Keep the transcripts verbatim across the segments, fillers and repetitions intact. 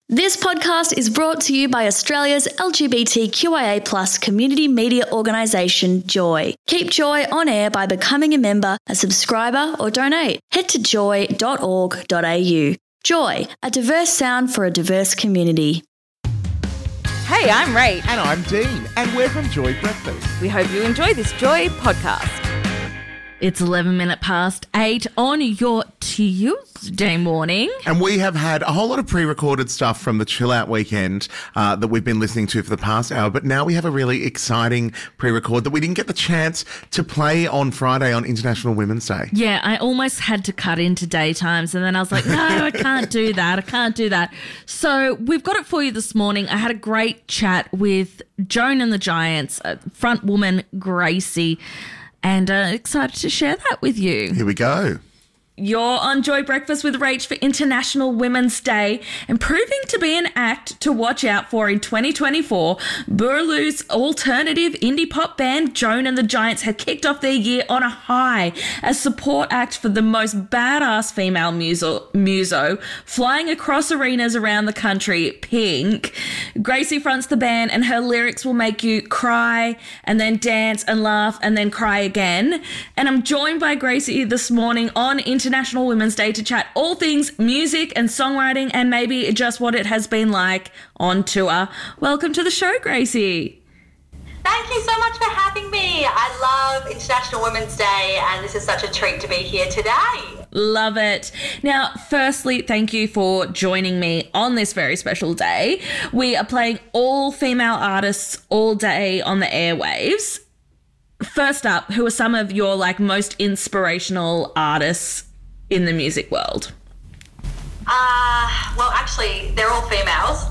This podcast is brought to you by Australia's L G B T Q I A plus community media organisation, Joy. Keep Joy on air by becoming a member, a subscriber or donate. Head to joy dot org dot a u. Joy, a diverse sound for a diverse community. Hey, I'm Ray. And I'm Dean, and we're from Joy Breakfast. We hope you enjoy this Joy podcast. It's eleven minutes past eight on your Tuesday morning. And we have had a whole lot of pre-recorded stuff from the Chill Out weekend uh, that we've been listening to for the past hour, but now we have a really exciting pre-record that we didn't get the chance to play on Friday on International Women's Day. Yeah, I almost had to cut into daytimes, and then I was like, no, I can't do that. I can't do that. So we've got it for you this morning. I had a great chat with Joan and the Giants, uh, front woman Gracie, and uh, excited to share that with you. Here we go. You're on Joy Breakfast with Rach for International Women's Day, and proving to be an act to watch out for in twenty twenty-four, Boorloo's alternative indie pop band Joan and the Giants have kicked off their year on a high as support act for the most badass female muso, muso flying across arenas around the country, Pink. Gracie fronts the band, and her lyrics will make you cry and then dance and laugh and then cry again. And I'm joined by Gracie this morning on International International Women's Day to chat all things music and songwriting and maybe just what it has been like on tour. Welcome to the show, Gracie. Thank you so much for having me. I love International Women's Day, and this is such a treat to be here today. Love it. Now, firstly, thank you for joining me on this very special day. We are playing all female artists all day on the airwaves. First up, who are some of your like most inspirational artists in the music world? Uh, well, actually, they're all females.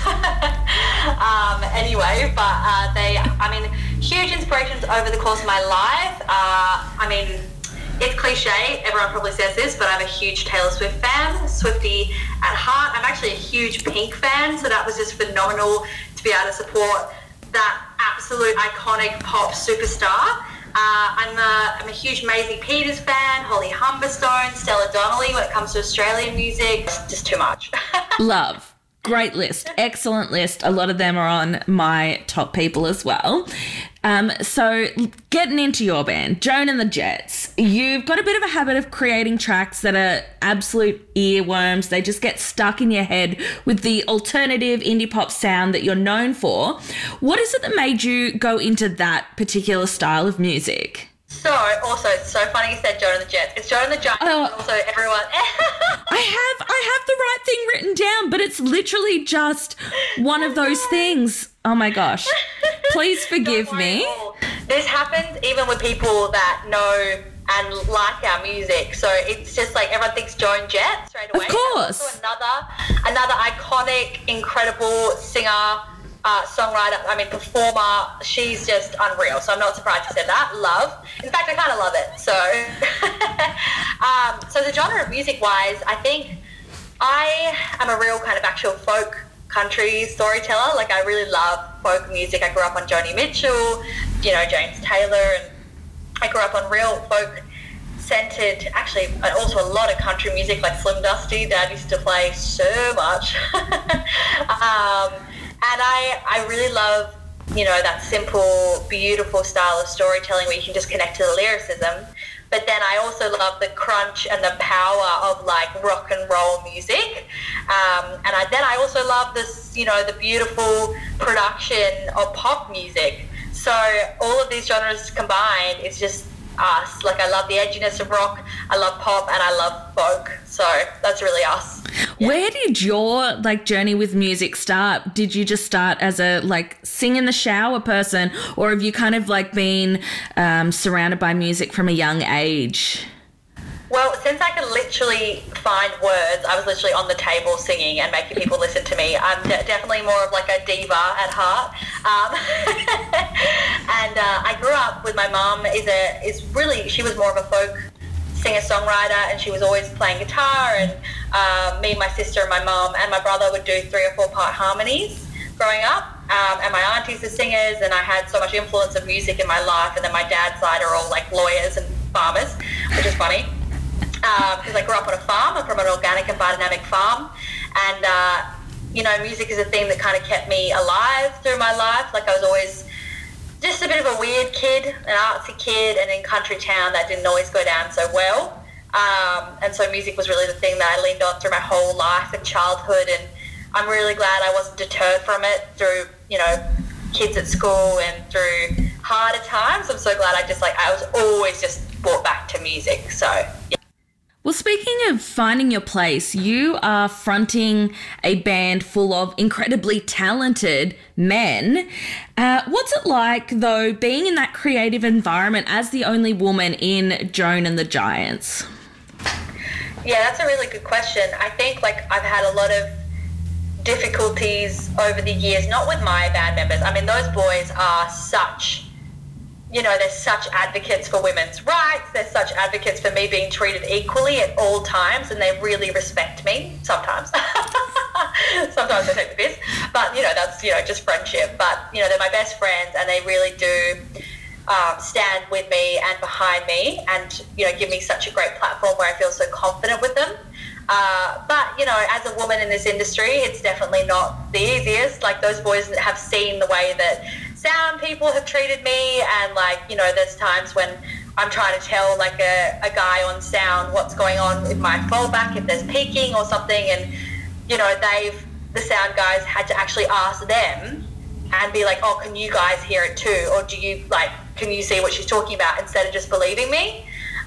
um, anyway, but uh, they, I mean, huge inspirations over the course of my life. Uh, I mean, it's cliche, everyone probably says this, but I'm a huge Taylor Swift fan, Swiftie at heart. I'm actually a huge Pink fan, so that was just phenomenal to be able to support that absolute iconic pop superstar. Uh, I'm, a, I'm a huge Maisie Peters fan, Holly Humberstone, Stella Donnelly when it comes to Australian music. It's just too much. Love. Great list. Excellent list. A lot of them are on my top people as well. Um, so getting into your band, Joan and the Jets, you've got a bit of a habit of creating tracks that are absolute earworms. They just get stuck in your head with the alternative indie pop sound that you're known for. What is it that made you go into that particular style of music? So, also, it's so funny you said Joan and the Jets. It's Joan and the Giants, oh, also everyone. I have I have the right thing written down, but it's literally just one of those things. Oh my gosh. Please forgive me. This happens even with people that know and like our music. So it's just like everyone thinks Joan Jett straight away. Of course. Also another, another iconic, incredible singer, Uh, songwriter, I mean performer, she's just unreal, so I'm not surprised you said that. Love. In fact, I kind of love it. So um, so the genre of music wise, I think I am a real kind of actual folk country storyteller. Like I really love folk music. I grew up on Joni Mitchell, you know, James Taylor, and I grew up on real folk centered, actually also a lot of country music like Slim Dusty. Dad used to play so much. um, And I, I really love, you know, that simple, beautiful style of storytelling where you can just connect to the lyricism. But then I also love the crunch and the power of, like, rock and roll music. Um, and I, then I also love this, you know, the beautiful production of pop music. So all of these genres combined is just us. Like, I love the edginess of rock, I love pop, and I love folk. So that's really us. Yeah. Where did your like journey with music start? Did you just start as a like sing in the shower person, or have you kind of like been um, surrounded by music from a young age? Well, since I can literally find words, I was literally on the table singing and making people listen to me. I'm de- definitely more of like a diva at heart. Um, and uh, I grew up with my mum. Is a is really she was more of a folk singer-songwriter, and she was always playing guitar, and uh, me, my sister, and my mum and my brother would do three or four part harmonies growing up, um, and my aunties are singers, and I had so much influence of music in my life. And then my dad's side are all like lawyers and farmers, which is funny because um, I grew up on a farm. I'm from an organic and biodynamic farm, and uh, you know, music is a thing that kind of kept me alive through my life. Like I was always just a bit of a weird kid, an artsy kid, and in country town that didn't always go down so well. Um, and so music was really the thing that I leaned on through my whole life and childhood, and I'm really glad I wasn't deterred from it through, you know, kids at school and through harder times. I'm so glad I just, like, I was always just brought back to music. So, yeah. Well, speaking of finding your place, you are fronting a band full of incredibly talented men. Uh, what's it like, though, being in that creative environment as the only woman in Joan and the Giants? Yeah, that's a really good question. I think, like, I've had a lot of difficulties over the years, not with my band members. I mean, those boys are such, you know, they're such advocates for women's rights. They're such advocates for me being treated equally at all times, and they really respect me sometimes. Sometimes I take the piss, but, you know, that's, you know, just friendship. But, you know, they're my best friends, and they really do um, stand with me and behind me and, you know, give me such a great platform where I feel so confident with them. Uh, but, you know, as a woman in this industry, it's definitely not the easiest. Like, those boys have seen the way that sound people have treated me, and, like, you know, there's times when I'm trying to tell, like, a, a guy on sound what's going on with my fallback, if there's peaking or something, and, you know, they've, the sound guys had to actually ask them and be like, oh, can you guys hear it too? Or do you, like, can you see what she's talking about, instead of just believing me?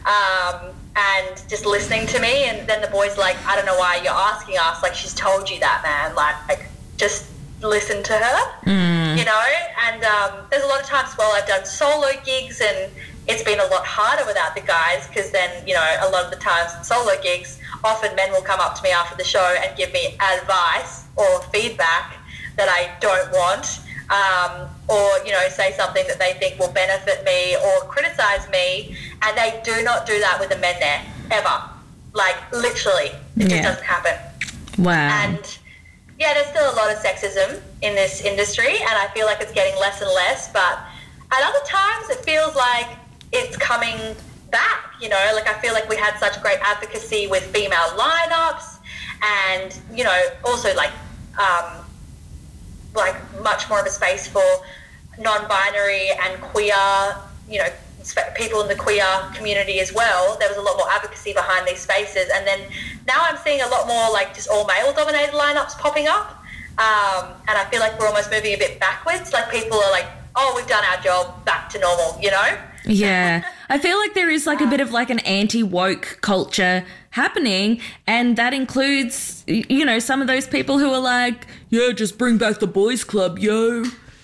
Um, and just listening to me. And then the boys like, I don't know why you're asking us, like, she's told you that, man, like, like just listen to her. Mm. You know. And um, there's a lot of times, well, I've done solo gigs, and it's been a lot harder without the guys, because then, you know, a lot of the times in solo gigs, often men will come up to me after the show and give me advice or feedback that I don't want, um, or, you know, say something that they think will benefit me or criticize me. And they do not do that with the men there, ever. Like, literally. It yeah. just doesn't happen. Wow. And, yeah, there's still a lot of sexism in this industry, and I feel like it's getting less and less. But at other times, it feels like it's coming back, you know? Like, I feel like we had such great advocacy with female lineups, and, you know, also, like, um, like much more of a space for non-binary and queer, you know, people in the queer community as well. There was a lot more advocacy behind these spaces, and then now I'm seeing a lot more like just all male dominated lineups popping up, um, and I feel like we're almost moving a bit backwards. Like, people are like, oh, we've done our job, back to normal, you know? Yeah. I feel like there is like a bit of like an anti-woke culture happening, and that includes, you know, some of those people who are like, yeah, just bring back the boys club, yo.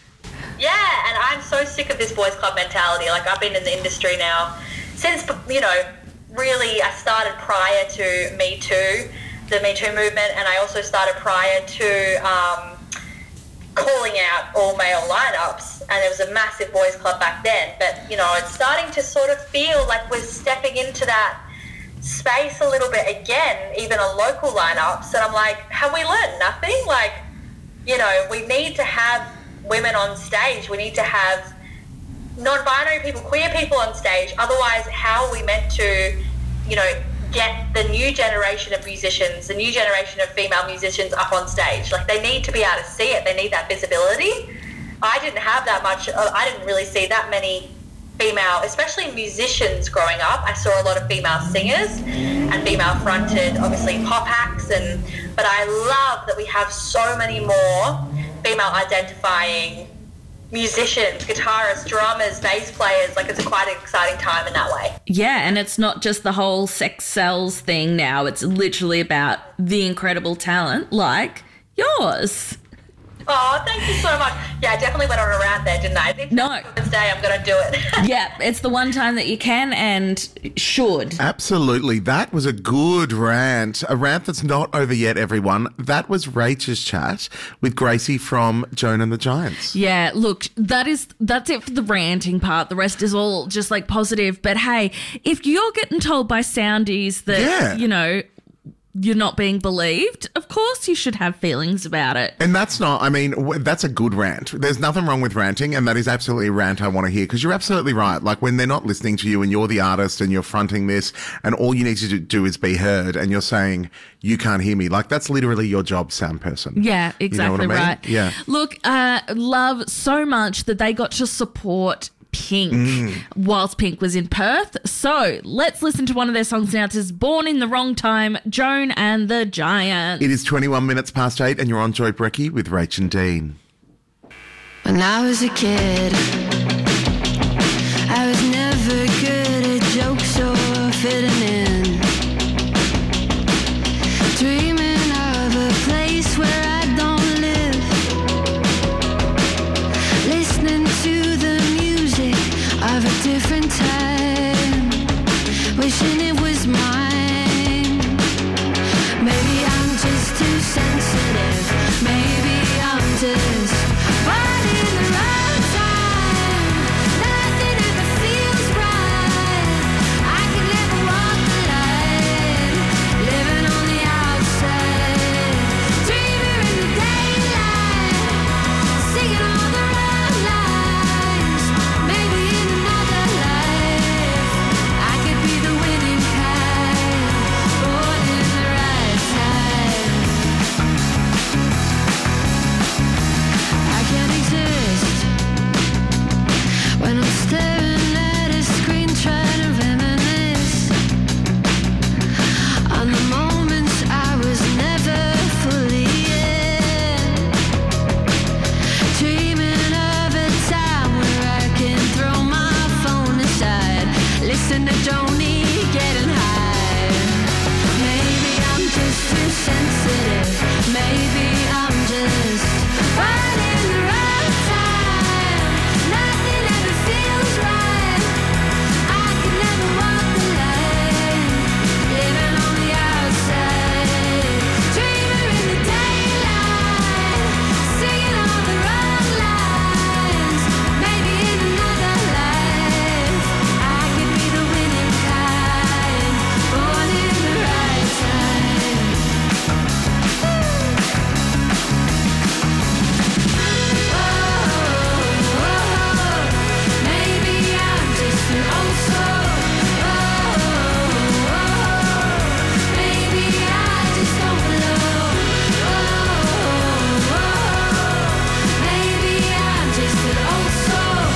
Yeah, and I'm so sick of this boys club mentality. Like, I've been in the industry now since, you know, really I started prior to Me Too, the Me Too movement, and I also started prior to um, calling out all male lineups, and there was a massive boys club back then. But, you know, it's starting to sort of feel like we're stepping into that space a little bit again, even on local lineups, and I'm like, have we learned nothing? Like, you know, we need to have women on stage. We need to have non-binary people, queer people on stage. Otherwise, how are we meant to, you know, get the new generation of musicians, the new generation of female musicians up on stage? Like, they need to be able to see it. They need that visibility. I didn't have that much. I didn't really see that many female, especially musicians growing up. I saw a lot of female singers and female fronted, obviously, pop acts. And but I love that we have so many more female identifying musicians, guitarists, drummers, bass players. Like, it's quite an exciting time in that way. Yeah, and it's not just the whole sex sells thing now. It's literally about the incredible talent like yours. Oh, thank you so much. Yeah, I definitely went on a rant there, didn't I? If no. Today I'm going to do it. Yeah, it's the one time that you can and should. Absolutely. That was a good rant. A rant that's not over yet, everyone. That was Rachel's chat with Gracie from Joan and the Giants. Yeah, look, that is that's it for the ranting part. The rest is all just like positive. But hey, if you're getting told by soundies that, yeah. you know, you're not being believed, of course you should have feelings about it. And that's not, I mean, w- that's a good rant. There's nothing wrong with ranting, and that is absolutely a rant I want to hear, because you're absolutely right. Like, when they're not listening to you and you're the artist and you're fronting this and all you need to do is be heard and you're saying, you can't hear me. Like, that's literally your job, sound person. Yeah, exactly you know what I mean? right. Yeah. Look, uh, love so much that they got to support Pink mm. whilst Pink was in Perth. So let's listen to one of their songs now. This is Born in the Wrong Time, Joan and the Giants. It is twenty-one minutes past eight and you're on Joy Brecky with Rach and Dean. When I was a kid, I was never good at jokes or fitting in. Dreaming of a place where I don't live. Listening to the music of a different time. Wishing it was mine. Maybe I'm just too sensitive. Maybe I'm just born in the wrong time. Nothing ever feels right. I can never walk the line. Living on the outside. Dreaming in the daylight. Singing all the wrong lines. Maybe in another life I could be the winning kind. Born in the right time. I can't exist when I'm staring at a screen trying to reminisce on the moments I was never fully in. Dreaming of a time where I can throw my phone aside, listen to Joni getting high. Maybe I'm just too sensitive. Maybe I'm just born in the wrong time. Nothing ever feels right. I could never walk the line. Living on the outside. Dreamer in the daylight. Singing all the wrong lines. Maybe in another life I could be the winning kind. Born in the right time. Maybe I'm just an old soul. Maybe I just don't belong. Maybe I'm just an old soul.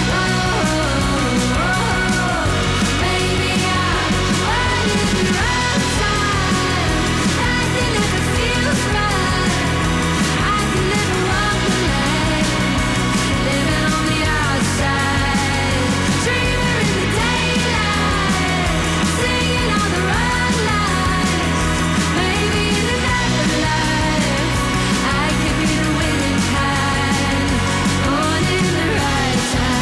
Maybe I'm born in the wrong time. Nothing ever feels right. I can never walk the line. Living on the outside, dreamer in the daylight, singing all the wrong lines. Maybe in another life I could be the winning kind. Born in the right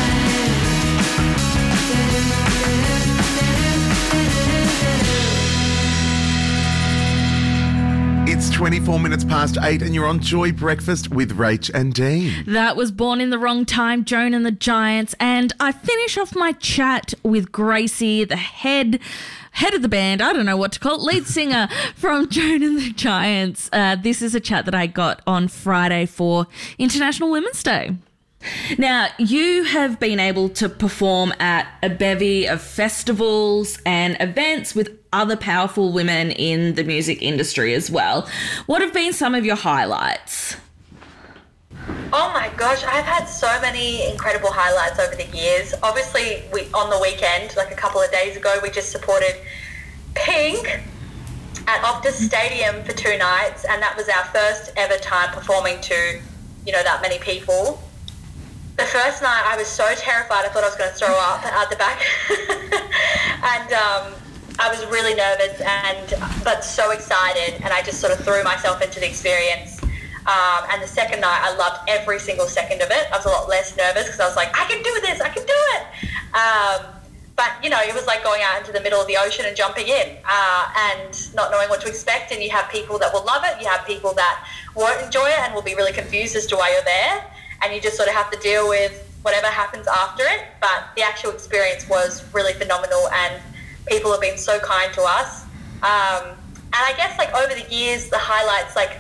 time. It's twenty-four minutes past eight and you're on Joy Breakfast with Rach and Dean. That was Born in the Wrong Time, Joan and the Giants. And I finish off my chat with Gracie, the head head of the band, I don't know what to call it, lead singer from Joan and the Giants. Uh, this is a chat that I got on Friday for International Women's Day. Now, you have been able to perform at a bevy of festivals and events with other powerful women in the music industry as well. What have been some of your highlights? Oh my gosh, I've had so many incredible highlights over the years. Obviously, we on the weekend, like a couple of days ago, we just supported Pink at Optus Stadium for two nights, and that was our first ever time performing to, you know, that many people. The first night I was so terrified I thought I was going to throw up out the back. and um, I was really nervous and but so excited, and I just sort of threw myself into the experience. Um, and the second night I loved every single second of it. I was a lot less nervous because I was like, I can do this, I can do it. Um, but, you know, it was like going out into the middle of the ocean and jumping in uh, and not knowing what to expect. And you have people that will love it. You have people that won't enjoy it and will be really confused as to why you're there. And you just sort of have to deal with whatever happens after it. But the actual experience was really phenomenal, and people have been so kind to us. Um, I guess like over the years, the highlights, like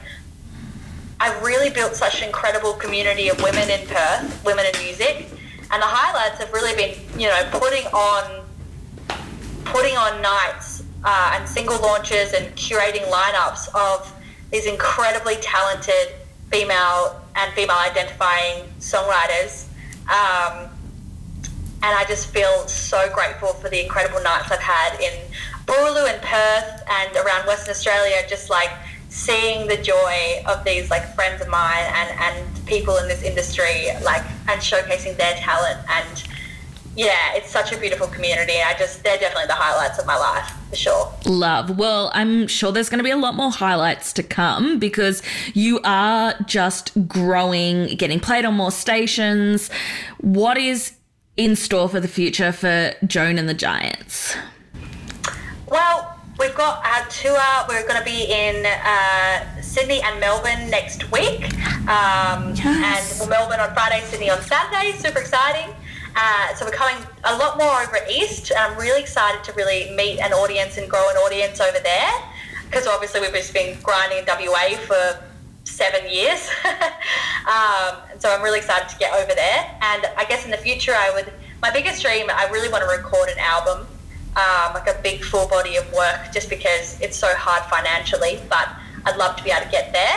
I really built such an incredible community of women in Perth, women in music, and the highlights have really been, you know, putting on, putting on nights uh, and single launches and curating lineups of these incredibly talented female and female identifying songwriters. Um, and I just feel so grateful for the incredible nights I've had in Boorloo and Perth and around Western Australia, just like seeing the joy of these like friends of mine and, and people in this industry, like, and showcasing their talent. And yeah, it's such a beautiful community. I just, they're definitely the highlights of my life, for sure. Love. Well, I'm sure there's going to be a lot more highlights to come because you are just growing, getting played on more stations. What is in store for the future for Joan and the Giants? Well, we've got our tour. We're going to be in uh, Sydney and Melbourne next week. Um, Yes. And well, Melbourne on Friday, Sydney on Saturday. Super exciting. Uh, so we're coming a lot more over east. I'm really excited to really meet an audience and grow an audience over there, because obviously we've just been grinding in W A for seven years. um, and so I'm really excited to get over there. And I guess in the future, I would, my biggest dream, I really want to record an album, um, like a big full body of work, just because it's so hard financially, but I'd love to be able to get there.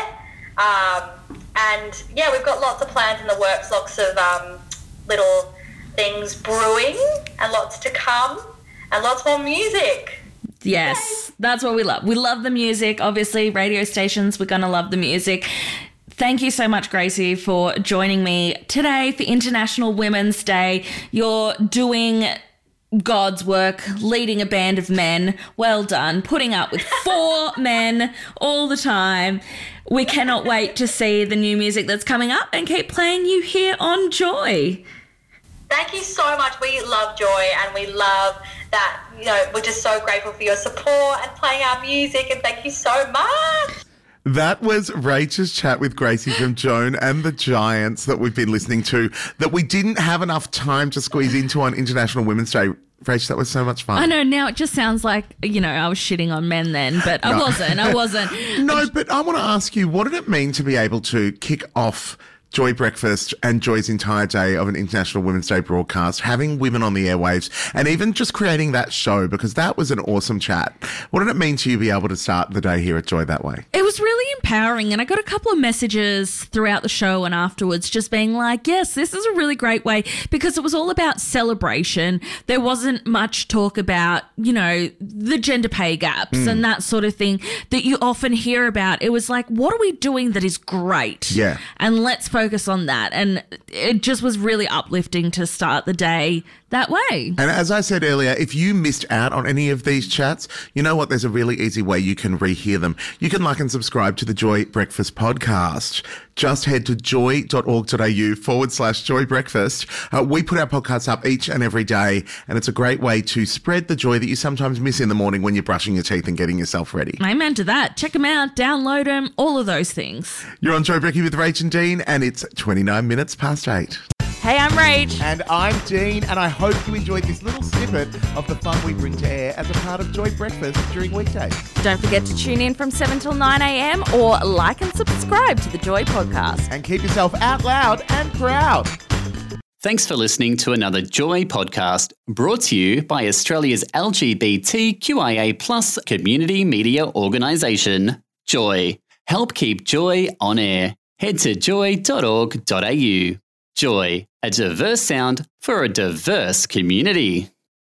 Um, and yeah, we've got lots of plans in the works, lots of um, little things brewing and lots to come and lots more music. Yes, that's what we love. We love the music. Obviously, radio stations, we're going to love the music. Thank you so much, Gracie, for joining me today for International Women's Day. You're doing God's work, leading a band of men. Well done. Putting up with four men all the time. We cannot wait to see the new music that's coming up and keep playing you here on Joy. Thank you so much. We love Joy and we love that, you know, we're just so grateful for your support and playing our music, and thank you so much. That was Rachel's chat with Gracie from Joan and the Giants that we've been listening to, that we didn't have enough time to squeeze into on International Women's Day. Rach, that was so much fun. I know, now it just sounds like, you know, I was shitting on men then, but I No. wasn't, I wasn't. No, but I want to ask you, what did it mean to be able to kick off Joy Breakfast and Joy's entire day of an International Women's Day broadcast, having women on the airwaves, and even just creating that show, because that was an awesome chat. What did it mean to you to be able to start the day here at Joy that way? It was really empowering, and I got a couple of messages throughout the show and afterwards just being like, yes, this is a really great way, because it was all about celebration. There wasn't much talk about, you know, the gender pay gaps mm. and that sort of thing that you often hear about. It was like, what are we doing that is great? Yeah. And let's focus on that. And it just was really uplifting to start the day that way. And as I said earlier, if you missed out on any of these chats, you know what? There's a really easy way you can rehear them. You can like and subscribe to the Joy Breakfast podcast. Just head to joy.org.au forward slash Joy Breakfast. Uh, we put our podcasts up each and every day, and it's a great way to spread the joy that you sometimes miss in the morning when you're brushing your teeth and getting yourself ready. Amen to that. Check them out, download them, all of those things. You're on Joy Breaky with Rach and Dean, and it's twenty-nine minutes past eight. Hey, I'm Rach. And I'm Dean, and I hope you enjoyed this little snippet of the fun we bring to air as a part of Joy Breakfast during weekdays. Don't forget to tune in from seven till nine a.m. or like and subscribe to the Joy podcast. And keep yourself out loud and proud. Thanks for listening to another Joy podcast brought to you by Australia's L G B T Q I A plus community media organisation, Joy. Help keep Joy on air. Head to joy dot org dot a u. Joy, a diverse sound for a diverse community.